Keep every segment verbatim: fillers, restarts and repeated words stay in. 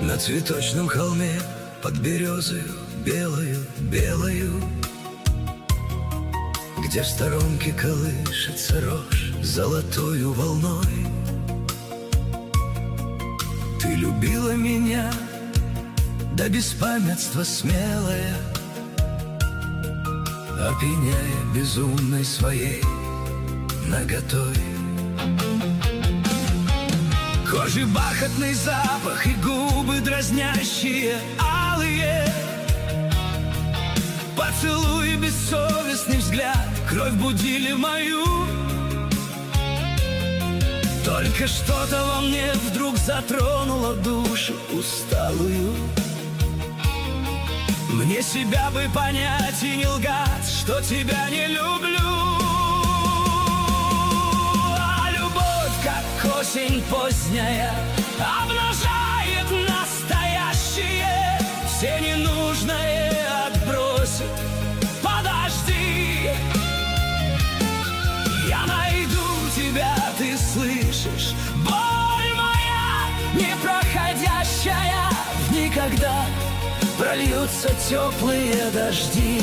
На цветочном холме под березою белою, белою, где в сторонке колышется рожь золотою волной. Ты любила меня до беспамятства смелая, опьяняя безумной своей наготой. Кожи бархатный запах и губы дразнящие, алые, поцелуй, бессовестный взгляд, кровь будили мою. Только что-то во мне вдруг затронуло душу усталую. Мне себя бы понять и не лгать, что тебя не люблю. А любовь, как осень поздняя, обнажает настоящее, все ненужное отбросит. Подожди, я найду тебя, ты слышишь? Боль моя непроходящая, никогда прольются теплые дожди.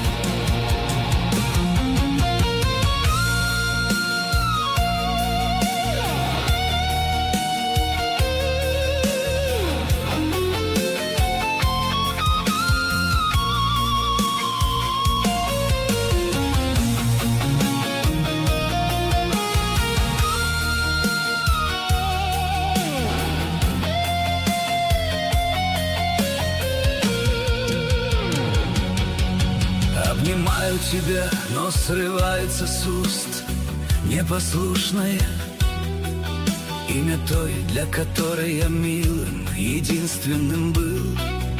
Обнимаю тебя, но срывается с уст непослушное имя той, для которой я милым, единственным был.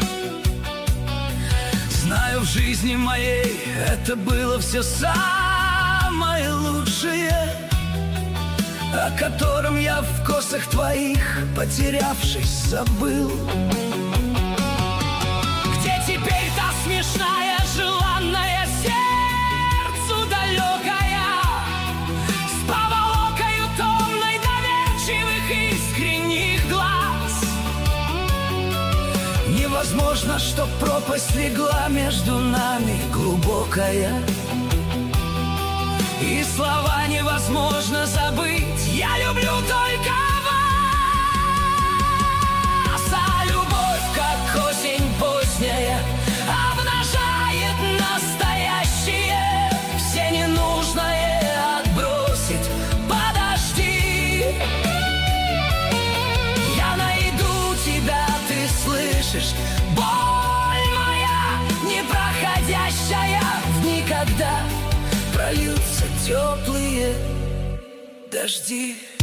Знаю, в жизни моей это было все самое лучшее, о котором я в косах твоих, потерявшись, забыл. Где теперь та смешная, желанная, сердцу далекая, с поволокою томной доверчивых искренних глаз? Невозможно, чтоб пропасть легла между нами глубокая, и слова невозможно забыть. Я люблю только вас. А любовь, как осень поздняя, обнажает настоящее, все ненужное отбросит. Подожди, я найду тебя, ты слышишь? Боль моя непроходящая, никогда прольются теплые дожди.